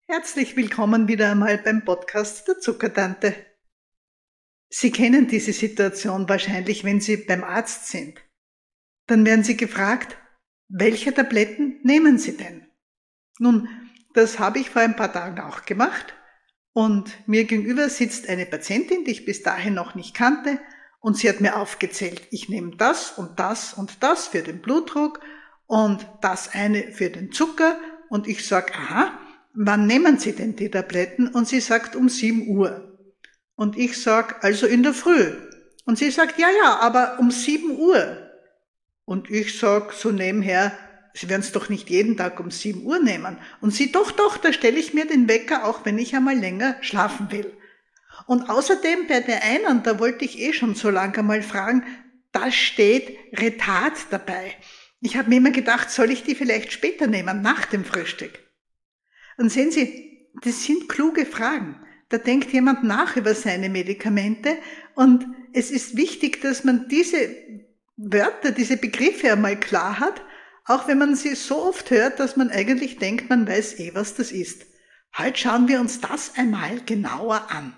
Herzlich willkommen wieder einmal beim Podcast der Zuckertante. Sie kennen diese Situation wahrscheinlich, wenn Sie beim Arzt sind. Dann werden Sie gefragt, welche Tabletten nehmen Sie denn? Nun, das habe ich vor ein paar Tagen auch gemacht und mir gegenüber sitzt eine Patientin, die ich bis dahin noch nicht kannte, und sie hat mir aufgezählt, ich nehme das und das und das für den Blutdruck und das eine für den Zucker und ich sage, aha, wann nehmen Sie denn die Tabletten? Und sie sagt um 7 Uhr. Und ich sage, also in der Früh. Und sie sagt, ja, aber um 7 Uhr. Und ich sage so nebenher, Sie werden es doch nicht jeden Tag um 7 Uhr nehmen. Und sie, doch, da stelle ich mir den Wecker, auch wenn ich einmal länger schlafen will. Und außerdem bei der einen, da wollte ich schon so lange mal fragen, da steht Retard dabei. Ich habe mir immer gedacht, soll ich die vielleicht später nehmen, nach dem Frühstück? Und sehen Sie, das sind kluge Fragen. Da denkt jemand nach über seine Medikamente und es ist wichtig, dass man diese Wörter, diese Begriffe einmal klar hat, auch wenn man sie so oft hört, dass man eigentlich denkt, man weiß was das ist. Heute schauen wir uns das einmal genauer an.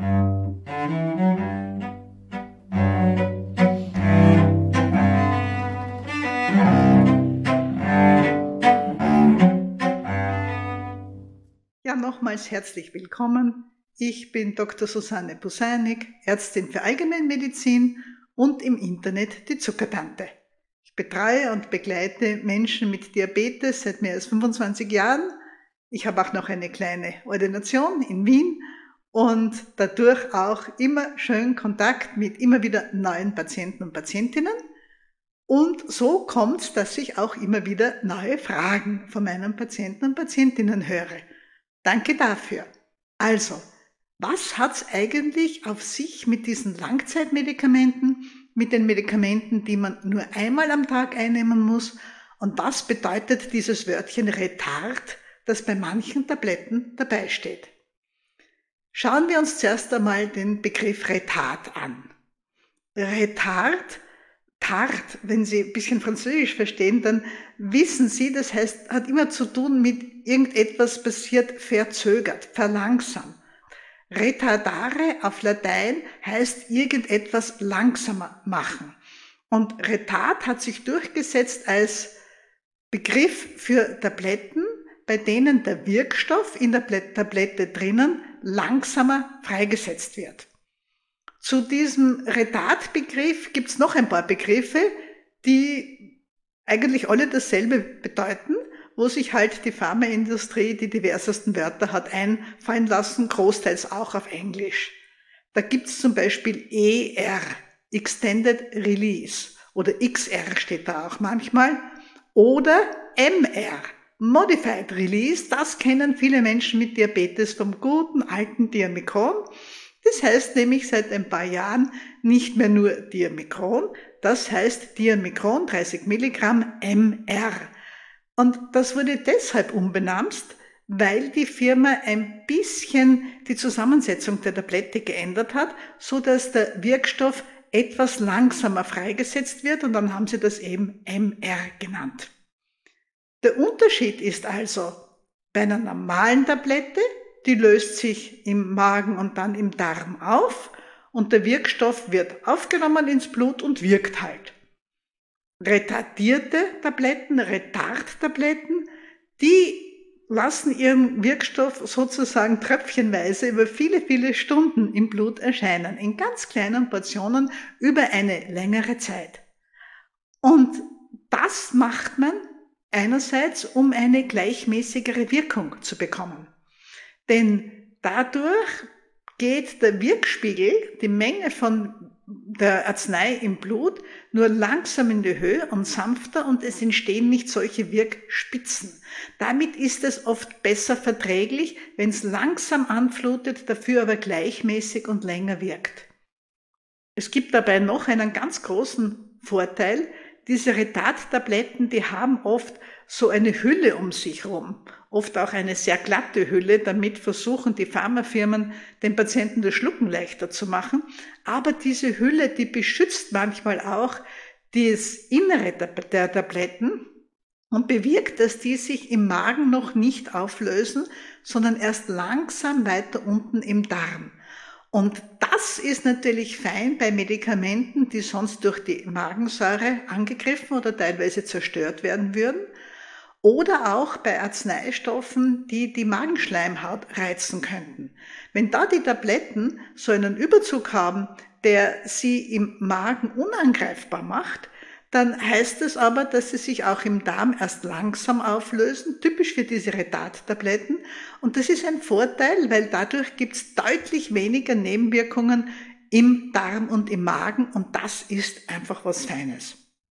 Ja, nochmals herzlich willkommen. Ich bin Dr. Susanne Buseinig, Ärztin für Allgemeinmedizin und im Internet die Zuckertante. Ich betreue und begleite Menschen mit Diabetes seit mehr als 25 Jahren. Ich habe auch noch eine kleine Ordination in Wien und dadurch auch immer schön Kontakt mit immer wieder neuen Patienten und Patientinnen. Und so kommt es, dass ich auch immer wieder neue Fragen von meinen Patienten und Patientinnen höre. Danke dafür. Also, was hat's eigentlich auf sich mit diesen Langzeitmedikamenten, mit den Medikamenten, die man nur einmal am Tag einnehmen muss? Und was bedeutet dieses Wörtchen Retard, das bei manchen Tabletten dabei steht? Schauen wir uns zuerst einmal den Begriff Retard an. Retard, tard, wenn Sie ein bisschen Französisch verstehen, dann wissen Sie, das heißt, hat immer zu tun mit irgendetwas passiert verzögert, verlangsamt. Retardare auf Latein heißt irgendetwas langsamer machen. Und Retard hat sich durchgesetzt als Begriff für Tabletten, bei denen der Wirkstoff in der Tablette drinnen langsamer freigesetzt wird. Zu diesem Retardbegriff gibt es noch ein paar Begriffe, die eigentlich alle dasselbe bedeuten, wo sich halt die Pharmaindustrie die diversesten Wörter hat einfallen lassen, großteils auch auf Englisch. Da gibt es zum Beispiel ER, Extended Release, oder XR steht da auch manchmal, oder MR, Modified Release, das kennen viele Menschen mit Diabetes vom guten alten Diamikron. Das heißt nämlich seit ein paar Jahren nicht mehr nur Diamikron, das heißt Diamikron 30 Milligramm MR. Und das wurde deshalb umbenannt, weil die Firma ein bisschen die Zusammensetzung der Tablette geändert hat, so dass der Wirkstoff etwas langsamer freigesetzt wird und dann haben sie das eben MR genannt. Der Unterschied ist also, bei einer normalen Tablette, die löst sich im Magen und dann im Darm auf und der Wirkstoff wird aufgenommen ins Blut und wirkt halt. Retardierte Tabletten, Retardtabletten, die lassen ihren Wirkstoff sozusagen tröpfchenweise über viele, viele Stunden im Blut erscheinen, in ganz kleinen Portionen über eine längere Zeit. Und das macht man einerseits, um eine gleichmäßigere Wirkung zu bekommen. Denn dadurch geht der Wirkspiegel, die Menge von der Arznei im Blut, nur langsam in die Höhe und sanfter und es entstehen nicht solche Wirkspitzen. Damit ist es oft besser verträglich, wenn es langsam anflutet, dafür aber gleichmäßig und länger wirkt. Es gibt dabei noch einen ganz großen Vorteil. Diese Retardtabletten, die haben oft so eine Hülle um sich rum, oft auch eine sehr glatte Hülle, damit versuchen die Pharmafirmen den Patienten das Schlucken leichter zu machen. Aber diese Hülle, die beschützt manchmal auch das Innere der Tabletten und bewirkt, dass die sich im Magen noch nicht auflösen, sondern erst langsam weiter unten im Darm. Und das ist natürlich fein bei Medikamenten, die sonst durch die Magensäure angegriffen oder teilweise zerstört werden würden. Oder auch bei Arzneistoffen, die die Magenschleimhaut reizen könnten. Wenn da die Tabletten so einen Überzug haben, der sie im Magen unangreifbar macht, dann heißt es aber, dass sie sich auch im Darm erst langsam auflösen, typisch für diese Retard-Tabletten. Und das ist ein Vorteil, weil dadurch gibt es deutlich weniger Nebenwirkungen im Darm und im Magen und das ist einfach was Feines.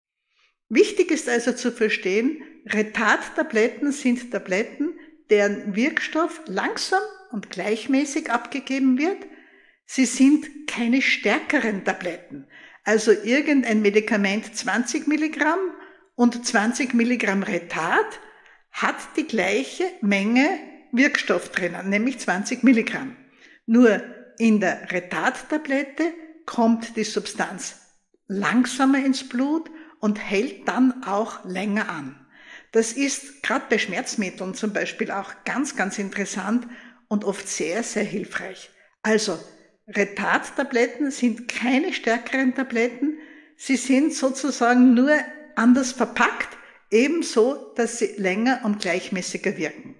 Wichtig ist also zu verstehen, Retard-Tabletten sind Tabletten, deren Wirkstoff langsam und gleichmäßig abgegeben wird. Sie sind keine stärkeren Tabletten. Also irgendein Medikament 20 Milligramm und 20 Milligramm Retard hat die gleiche Menge Wirkstoff drinnen, nämlich 20 Milligramm. Nur in der Retard-Tablette kommt die Substanz langsamer ins Blut und hält dann auch länger an. Das ist gerade bei Schmerzmitteln zum Beispiel auch ganz, ganz interessant und oft sehr, sehr hilfreich. Also Retard-Tabletten sind keine stärkeren Tabletten, sie sind sozusagen nur anders verpackt, ebenso, dass sie länger und gleichmäßiger wirken.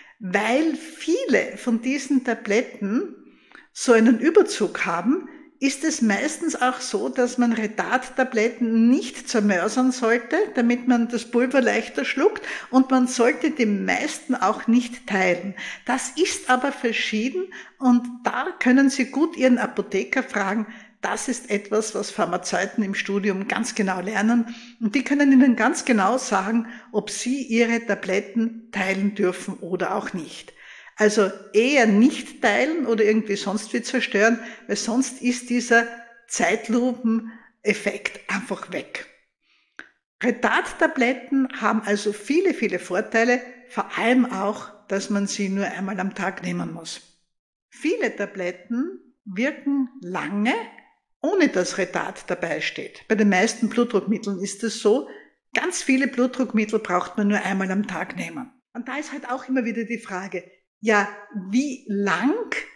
Weil viele von diesen Tabletten so einen Überzug haben, ist es meistens auch so, dass man Retard-Tabletten nicht zermörsern sollte, damit man das Pulver leichter schluckt und man sollte die meisten auch nicht teilen. Das ist aber verschieden und da können Sie gut Ihren Apotheker fragen. Das ist etwas, was Pharmazeuten im Studium ganz genau lernen und die können Ihnen ganz genau sagen, ob Sie Ihre Tabletten teilen dürfen oder auch nicht. Also eher nicht teilen oder irgendwie sonst wie zerstören, weil sonst ist dieser Zeitlupeneffekt einfach weg. Retard-Tabletten haben also viele, viele Vorteile, vor allem auch, dass man sie nur einmal am Tag nehmen muss. Viele Tabletten wirken lange, ohne dass Retard dabei steht. Bei den meisten Blutdruckmitteln ist es so, ganz viele Blutdruckmittel braucht man nur einmal am Tag nehmen. Und da ist halt auch immer wieder die Frage, ja, wie lang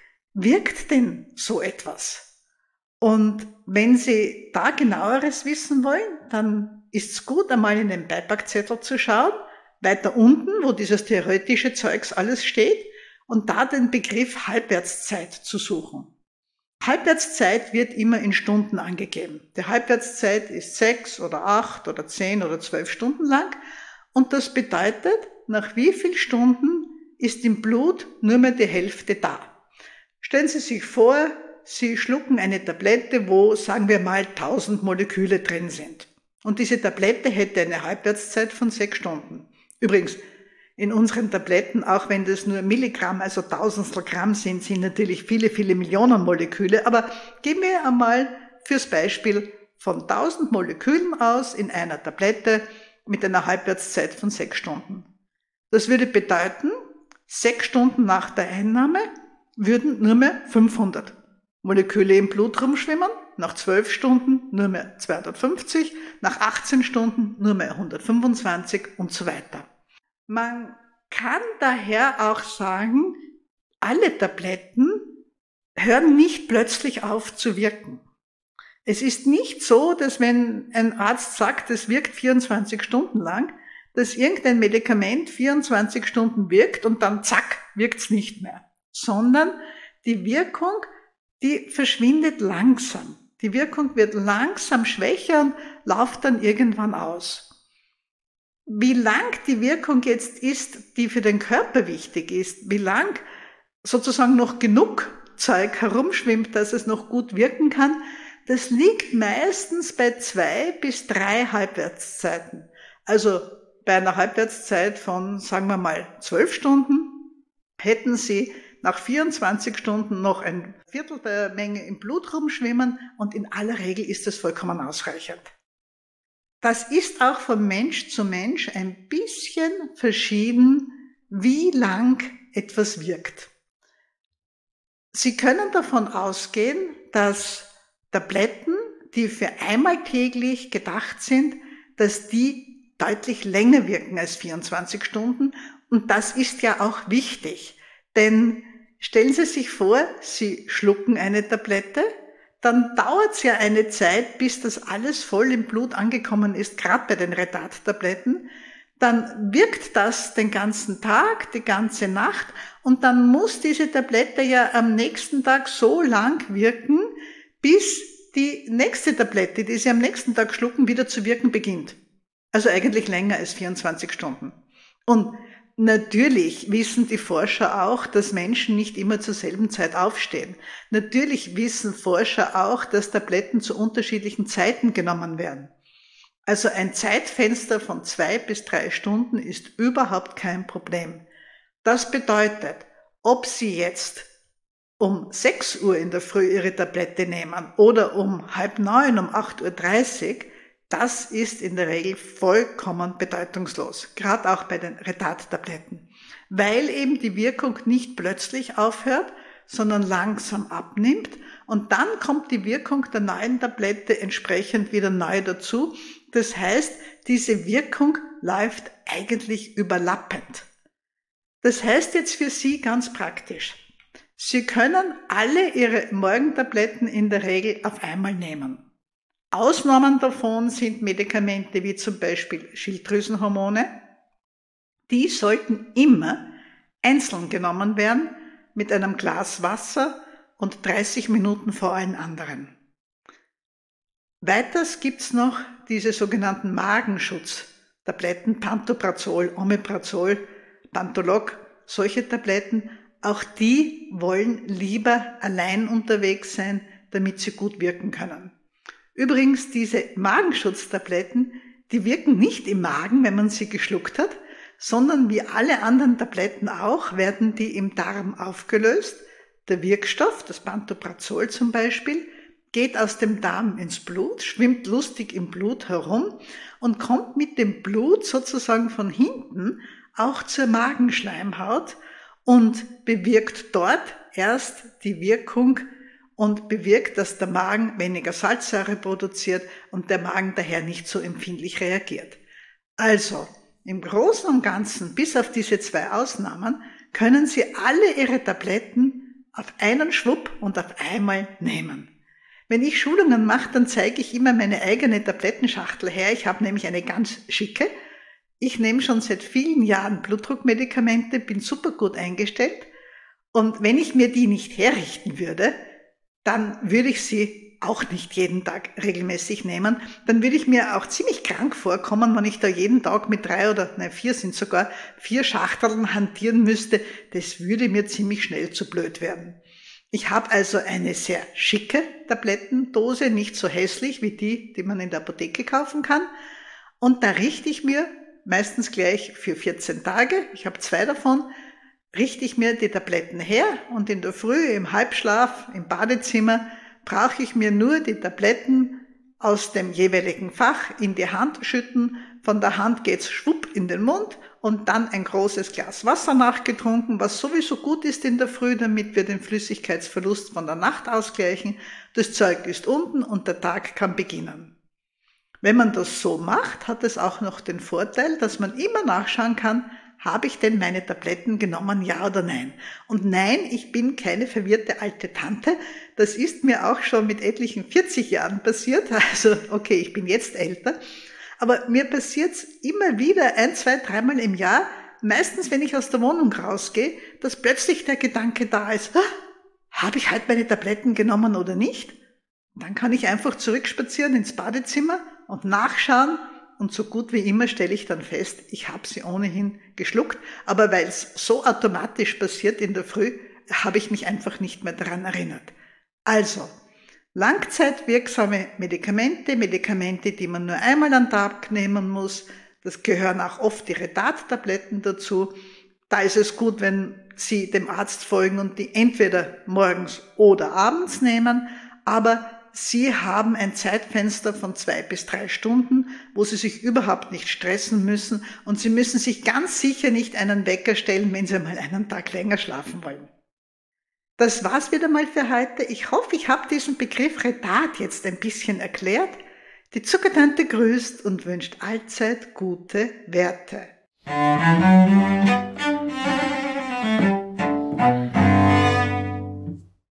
wirkt denn so etwas? Und wenn Sie da genaueres wissen wollen, dann ist es gut, einmal in den Beipackzettel zu schauen, weiter unten, wo dieses theoretische Zeugs alles steht, und da den Begriff Halbwertszeit zu suchen. Halbwertszeit wird immer in Stunden angegeben. Die Halbwertszeit ist 6 oder 8 oder 10 oder 12 Stunden lang und das bedeutet, nach wie vielen Stunden ist im Blut nur mehr die Hälfte da. Stellen Sie sich vor, Sie schlucken eine Tablette, wo, sagen wir mal, 1000 Moleküle drin sind. Und diese Tablette hätte eine Halbwertszeit von 6 Stunden. Übrigens, in unseren Tabletten, auch wenn das nur Milligramm, also Tausendstel Gramm sind, sind natürlich viele, viele Millionen Moleküle. Aber gehen wir einmal fürs Beispiel von 1000 Molekülen aus in einer Tablette mit einer Halbwertszeit von 6 Stunden. Das würde bedeuten, 6 Stunden nach der Einnahme würden nur mehr 500 Moleküle im Blut rumschwimmen, nach 12 Stunden nur mehr 250, nach 18 Stunden nur mehr 125 und so weiter. Man kann daher auch sagen, alle Tabletten hören nicht plötzlich auf zu wirken. Es ist nicht so, dass wenn ein Arzt sagt, es wirkt 24 Stunden lang, dass irgendein Medikament 24 Stunden wirkt und dann zack, wirkt's nicht mehr. Sondern die Wirkung, die verschwindet langsam. Die Wirkung wird langsam schwächer und läuft dann irgendwann aus. Wie lang die Wirkung jetzt ist, die für den Körper wichtig ist, wie lang sozusagen noch genug Zeug herumschwimmt, dass es noch gut wirken kann, das liegt meistens bei 2 bis 3 Halbwertszeiten. Also bei einer Halbwertszeit von, sagen wir mal, 12 Stunden hätten Sie nach 24 Stunden noch ein Viertel der Menge im Blut rumschwimmen und in aller Regel ist das vollkommen ausreichend. Das ist auch von Mensch zu Mensch ein bisschen verschieden, wie lang etwas wirkt. Sie können davon ausgehen, dass Tabletten, die für einmal täglich gedacht sind, dass die deutlich länger wirken als 24 Stunden. Und das ist ja auch wichtig. Denn stellen Sie sich vor, Sie schlucken eine Tablette, dann dauert es ja eine Zeit, bis das alles voll im Blut angekommen ist, gerade bei den Retard-Tabletten. Dann wirkt das den ganzen Tag, die ganze Nacht und dann muss diese Tablette ja am nächsten Tag so lang wirken, bis die nächste Tablette, die Sie am nächsten Tag schlucken, wieder zu wirken beginnt. Also eigentlich länger als 24 Stunden. Und natürlich wissen die Forscher auch, dass Menschen nicht immer zur selben Zeit aufstehen. Natürlich wissen Forscher auch, dass Tabletten zu unterschiedlichen Zeiten genommen werden. Also ein Zeitfenster von 2 bis 3 Stunden ist überhaupt kein Problem. Das bedeutet, ob Sie jetzt um 6 Uhr in der Früh Ihre Tablette nehmen oder um 8:30, um 8:30 Uhr, das ist in der Regel vollkommen bedeutungslos, gerade auch bei den Retard-Tabletten, weil eben die Wirkung nicht plötzlich aufhört, sondern langsam abnimmt und dann kommt die Wirkung der neuen Tablette entsprechend wieder neu dazu. Das heißt, diese Wirkung läuft eigentlich überlappend. Das heißt jetzt für Sie ganz praktisch, Sie können alle Ihre Morgentabletten in der Regel auf einmal nehmen. Ausnahmen davon sind Medikamente wie zum Beispiel Schilddrüsenhormone. Die sollten immer einzeln genommen werden mit einem Glas Wasser und 30 Minuten vor allen anderen. Weiters gibt's noch diese sogenannten Magenschutztabletten, Pantoprazol, Omeprazol, Pantolog, solche Tabletten. Auch die wollen lieber allein unterwegs sein, damit sie gut wirken können. Übrigens, diese Magenschutztabletten, die wirken nicht im Magen, wenn man sie geschluckt hat, sondern wie alle anderen Tabletten auch, werden die im Darm aufgelöst. Der Wirkstoff, das Pantoprazol zum Beispiel, geht aus dem Darm ins Blut, schwimmt lustig im Blut herum und kommt mit dem Blut sozusagen von hinten auch zur Magenschleimhaut und bewirkt dort erst die Wirkung und bewirkt, dass der Magen weniger Salzsäure produziert und der Magen daher nicht so empfindlich reagiert. Also, im Großen und Ganzen, bis auf diese 2 Ausnahmen, können Sie alle Ihre Tabletten auf einen Schwupp und auf einmal nehmen. Wenn ich Schulungen mache, dann zeige ich immer meine eigene Tablettenschachtel her. Ich habe nämlich eine ganz schicke. Ich nehme schon seit vielen Jahren Blutdruckmedikamente, bin super gut eingestellt. Und wenn ich mir die nicht herrichten würde, dann würde ich sie auch nicht jeden Tag regelmäßig nehmen. Dann würde ich mir auch ziemlich krank vorkommen, wenn ich da jeden Tag mit 4 sind sogar 4 Schachteln hantieren müsste. Das würde mir ziemlich schnell zu blöd werden. Ich habe also eine sehr schicke Tablettendose, nicht so hässlich wie die man in der Apotheke kaufen kann. Und da richte ich mir meistens gleich für 14 Tage, ich habe 2 davon, richte ich mir die Tabletten her und in der Früh im Halbschlaf im Badezimmer brauche ich mir nur die Tabletten aus dem jeweiligen Fach in die Hand schütten. Von der Hand geht's schwupp in den Mund und dann ein großes Glas Wasser nachgetrunken, was sowieso gut ist in der Früh, damit wir den Flüssigkeitsverlust von der Nacht ausgleichen. Das Zeug ist unten und der Tag kann beginnen. Wenn man das so macht, hat es auch noch den Vorteil, dass man immer nachschauen kann, habe ich denn meine Tabletten genommen, ja oder nein? Und nein, ich bin keine verwirrte alte Tante. Das ist mir auch schon mit etlichen 40 Jahren passiert. Also, okay, ich bin jetzt älter. Aber mir passiert's immer wieder 1, 2, 3 Mal im Jahr, meistens wenn ich aus der Wohnung rausgehe, dass plötzlich der Gedanke da ist, habe ich halt meine Tabletten genommen oder nicht? Und dann kann ich einfach zurückspazieren ins Badezimmer und nachschauen. Und so gut wie immer stelle ich dann fest, ich habe sie ohnehin geschluckt. Aber weil es so automatisch passiert in der Früh, habe ich mich einfach nicht mehr daran erinnert. Also, langzeitwirksame Medikamente, die man nur einmal am Tag nehmen muss. Das gehören auch oft die Retard-Tabletten dazu. Da ist es gut, wenn Sie dem Arzt folgen und die entweder morgens oder abends nehmen. Aber Sie haben ein Zeitfenster von 2 bis 3 Stunden, wo Sie sich überhaupt nicht stressen müssen und Sie müssen sich ganz sicher nicht einen Wecker stellen, wenn Sie mal einen Tag länger schlafen wollen. Das war's wieder mal für heute. Ich hoffe, ich habe diesen Begriff Retard jetzt ein bisschen erklärt. Die Zuckertante grüßt und wünscht allzeit gute Werte.